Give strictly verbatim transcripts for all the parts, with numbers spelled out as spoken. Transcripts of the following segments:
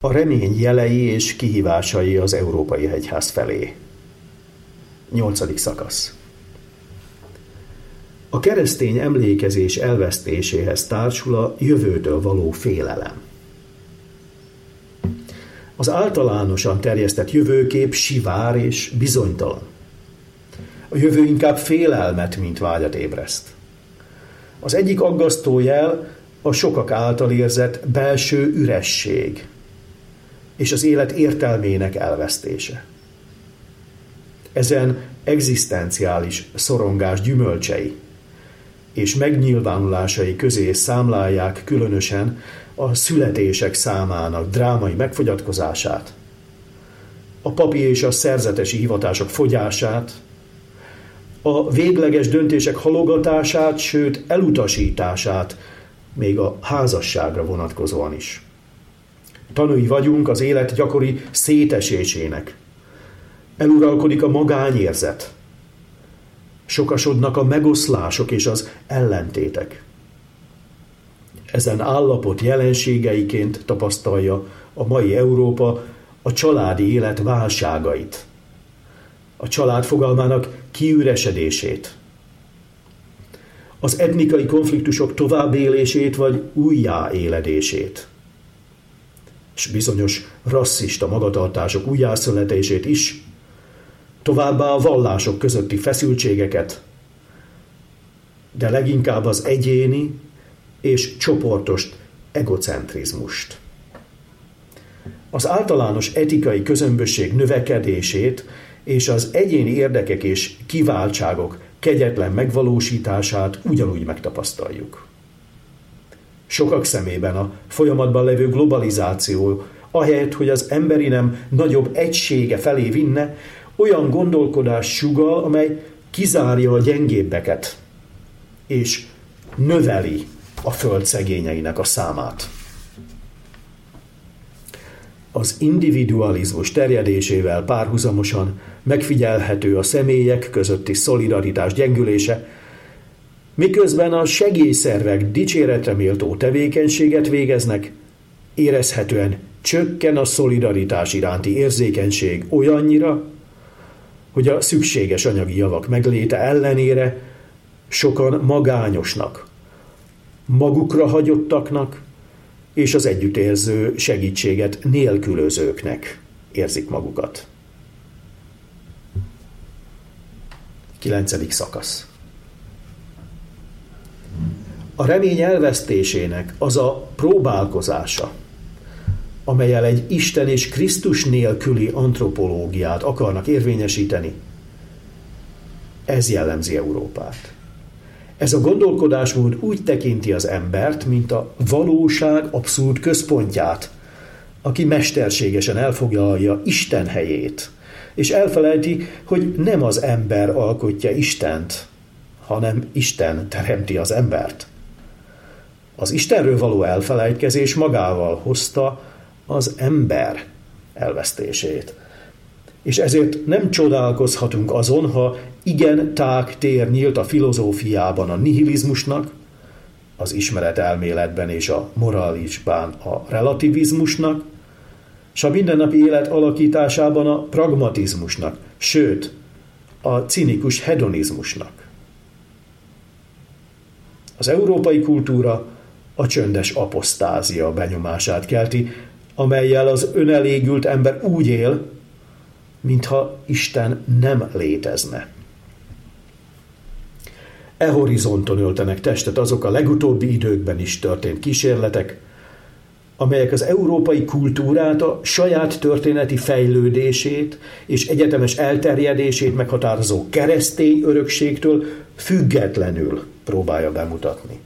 A remény jelei és kihívásai az Európai Hegyház felé. Nyolcadik szakasz. A keresztény emlékezés elvesztéséhez társul a jövőtől való félelem. Az általánosan terjesztett jövőkép sivár és bizonytalan. A jövő inkább félelmet, mint vágyat ébreszt. Az egyik aggasztó jel a sokak által érzett belső üresség és az élet értelmének elvesztése. Ezen egzisztenciális szorongás gyümölcsei és megnyilvánulásai közé számlálják különösen a születések számának drámai megfogyatkozását, a papi és a szerzetesi hivatások fogyását, a végleges döntések halogatását, sőt elutasítását, még a házasságra vonatkozóan is. Tanúi vagyunk az élet gyakori szétesésének. Eluralkodik a magányérzet. Sokasodnak a megoszlások és az ellentétek. Ezen állapot jelenségeiként tapasztalja a mai Európa a családi élet válságait, a család fogalmának kiüresedését, az etnikai konfliktusok továbbélését vagy újjáéledését, és bizonyos rasszista magatartások újjászületését is, továbbá a vallások közötti feszültségeket, de leginkább az egyéni és csoportos egocentrizmust. Az általános etikai közömbösség növekedését és az egyéni érdekek és kiváltságok kegyetlen megvalósítását ugyanúgy megtapasztaljuk. Sokak szemében a folyamatban levő globalizáció, ahelyett, hogy az emberi nem nagyobb egysége felé vinne, olyan gondolkodás sugall, amely kizárja a gyengébbeket, és növeli a föld szegényeinek a számát. Az individualizmus terjedésével párhuzamosan megfigyelhető a személyek közötti szolidaritás gyengülése, miközben a segélyszervek dicséretre méltó tevékenységet végeznek, érezhetően csökken a szolidaritás iránti érzékenység olyannyira, hogy a szükséges anyagi javak megléte ellenére sokan magányosnak, magukra hagyottaknak és az együttérző segítséget nélkülözőknek érzik magukat. Kilencedik szakasz. A remény elvesztésének az a próbálkozása, amellyel egy Isten és Krisztus nélküli antropológiát akarnak érvényesíteni, ez jellemzi Európát. Ez a gondolkodásmód úgy tekinti az embert, mint a valóság abszolút központját, aki mesterségesen elfoglalja Isten helyét, és elfelejti, hogy nem az ember alkotja Istent, hanem Isten teremti az embert. Az Istenről való elfelejtkezés magával hozta az ember elvesztését. És ezért nem csodálkozhatunk azon, ha igen tág tér nyílt a filozófiában a nihilizmusnak, az ismeretelméletben és a moralisban a relativizmusnak, és a mindennapi élet alakításában a pragmatizmusnak, sőt, a cinikus hedonizmusnak. Az európai kultúra a csöndes aposztázia benyomását kelti, amellyel az önelégült ember úgy él, mintha Isten nem létezne. E horizonton öltenek testet azok a legutóbbi időkben is történt kísérletek, amelyek az európai kultúrát a saját történeti fejlődését és egyetemes elterjedését meghatározó keresztény örökségtől függetlenül próbálja bemutatni.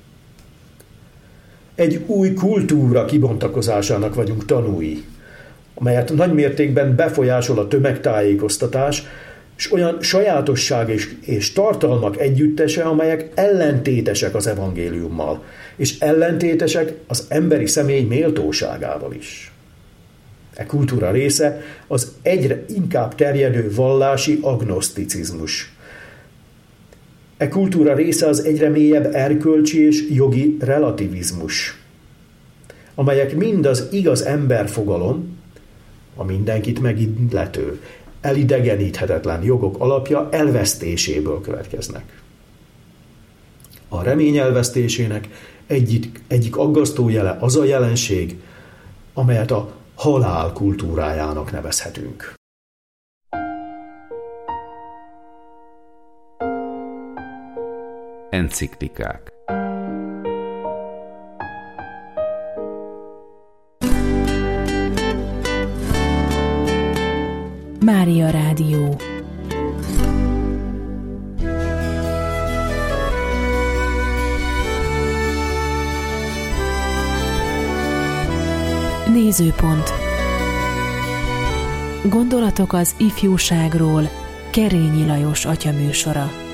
Egy új kultúra kibontakozásának vagyunk tanúi, amelyet nagymértékben befolyásol a tömegtájékoztatás, és olyan sajátosság és, és tartalmak együttese, amelyek ellentétesek az evangéliummal, és ellentétesek az emberi személy méltóságával is. E kultúra része az egyre inkább terjedő vallási agnoszticizmus. E kultúra része az egyre mélyebb erkölcsi és jogi relativizmus, amelyek mind az igaz emberfogalom, a mindenkit megillető, elidegeníthetetlen jogok alapja elvesztéséből következnek. A remény elvesztésének egyik, egyik aggasztó jele az a jelenség, amelyet a halál kultúrájának nevezhetünk. Enciklikák. Mária Rádió. Nézőpont. Gondolatok az ifjúságról. Kerényi Lajos atya műsora.